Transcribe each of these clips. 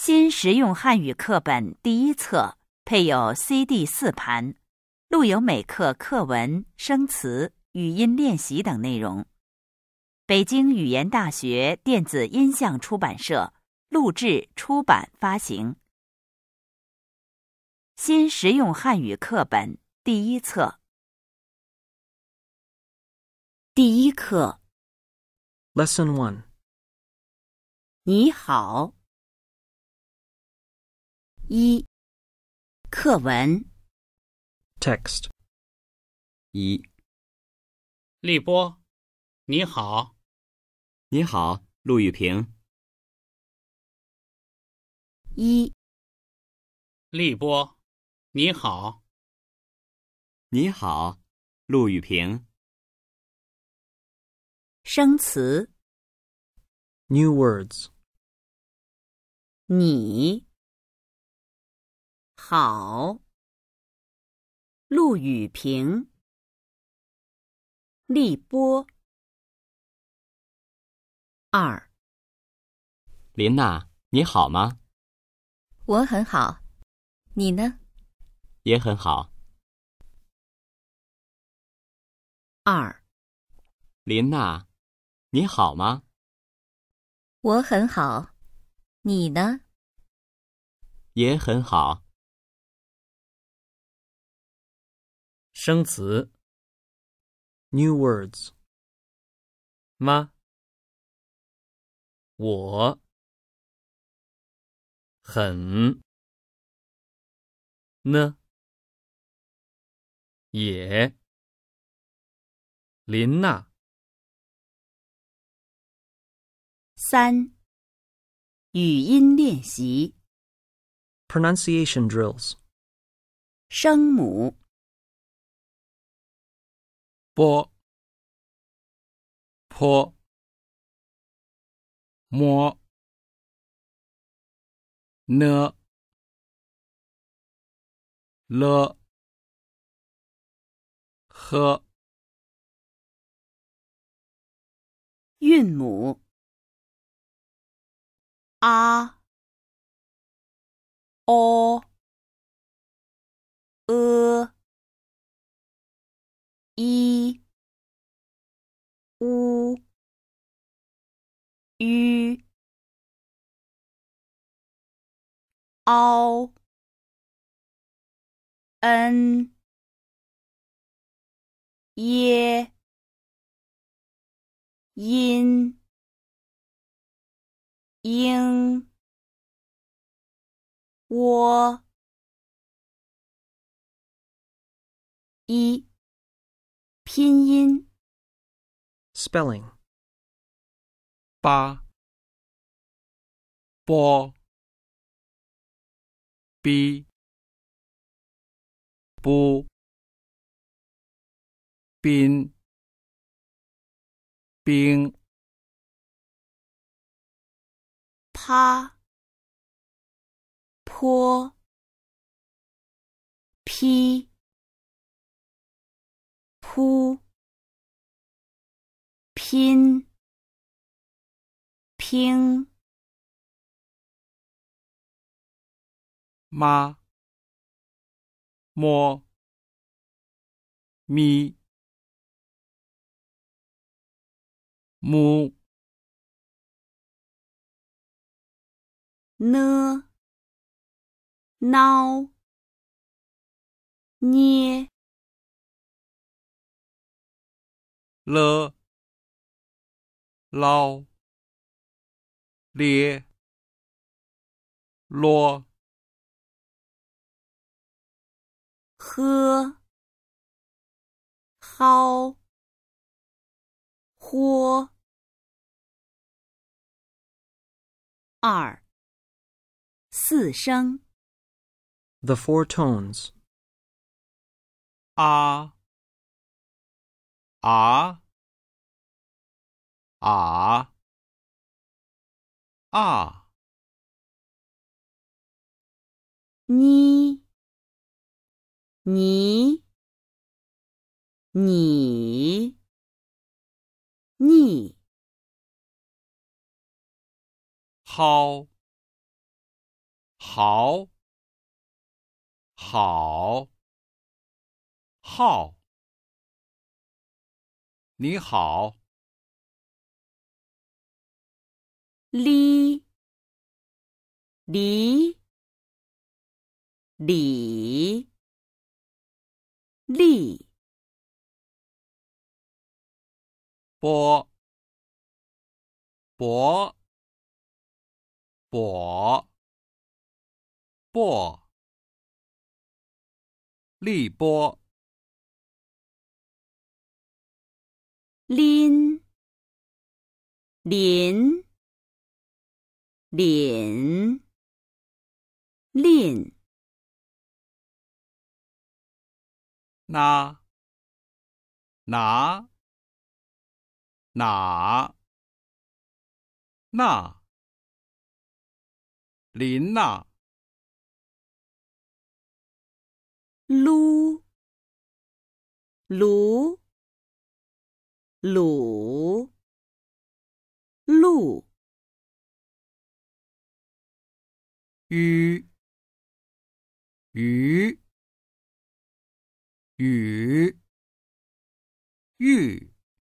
新实用汉语课本第一册配有 CD 4盘，录有每课课文、生词、语音练习等内容。北京语言大学电子音像出版社录制、出版、发行。新实用汉语课本第一册。第一课 Lesson 1. 你好。一、课文 Text. 一， 立波，你好。 你好，陆玉平。 一、 立波，你好。 你好，陆玉平。 生词 New words. 你好，陆雨平，立波。二、 林娜，你好吗？ 我很好，你呢？ 也很好。 二、 林娜，你好吗？ 我很好，你呢？ 也很好。 生词 New words. 吗？我很呢也林娜三、语音练习 Pronunciation drills. 声母波坡摸呢了呵韵母啊、哦、一、乌、吁、凹、恩、耶、阴、应、窝。一、拼音 Spelling. 八波逼不宾冰趴、坡、批、扑、拼、拼、 妈摸咪木呢、孬、捏、 了捞咧啰喝、蒿、豁。二、四声 The four tones. 啊啊啊啊你、你、你、你。 蒿好，好，好，你好， 哩，离，里，立， 波，博，簸，簸，立波， 拎，林，廪，吝， 拿，拿，哪，那，林那， 撸，卢，鲁，路， 鱼，鱼，雨，玉，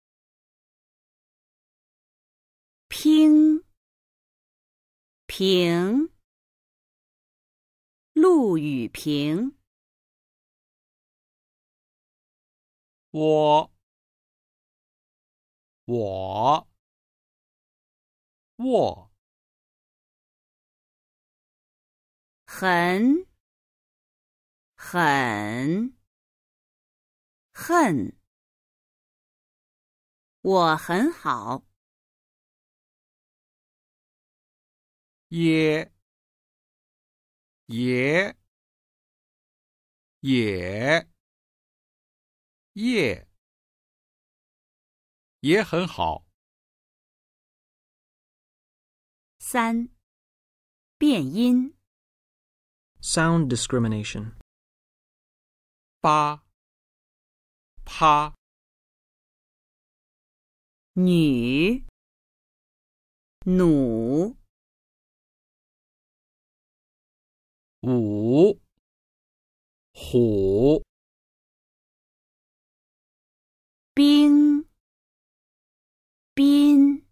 拼，平，陆羽平， 我，我，我， 很，很，恨，我很好， 也，也，也，也，也很好。 三，变音， Sound discrimination. 八，趴， 女，弩， 五，虎， 冰，宾，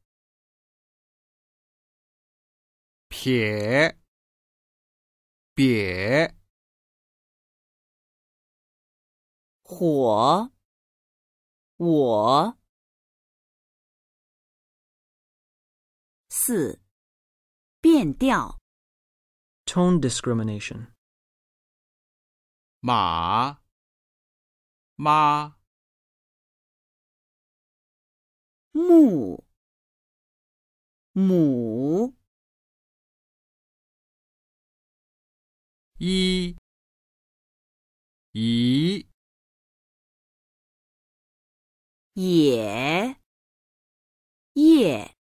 撇，瘪， 火，我。四，变调， Tone discrimination. 马，妈， 木，母， 一，一， 也，叶，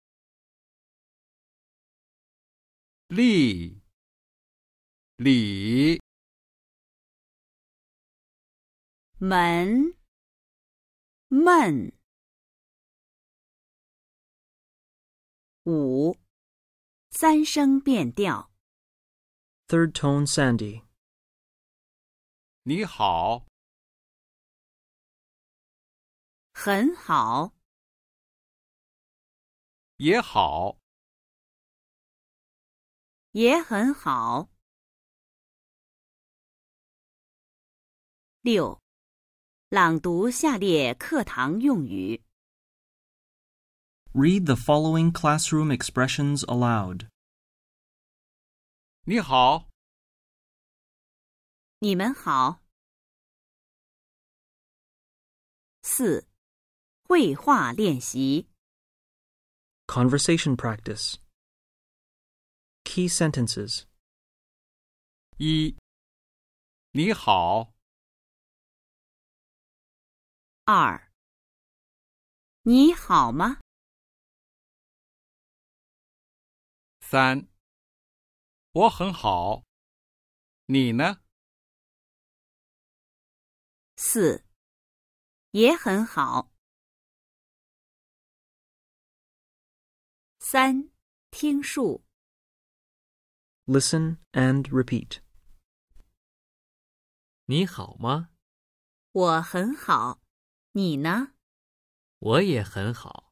力，里， 门，闷。五，三声变调， Third tone Sandy. 你好， 很好， 也好， 也很好。六，朗读下列课堂用语。 Read the following classroom expressions aloud. 你好， 你们好。四，绘画练习。 Conversation practice. Key sentences. 一，你好， 二，你好吗？ 三，我很好，你呢？ 四，也很好。三，听数。 Listen and repeat. 你好吗？ 我很好，你呢？ 我也很好。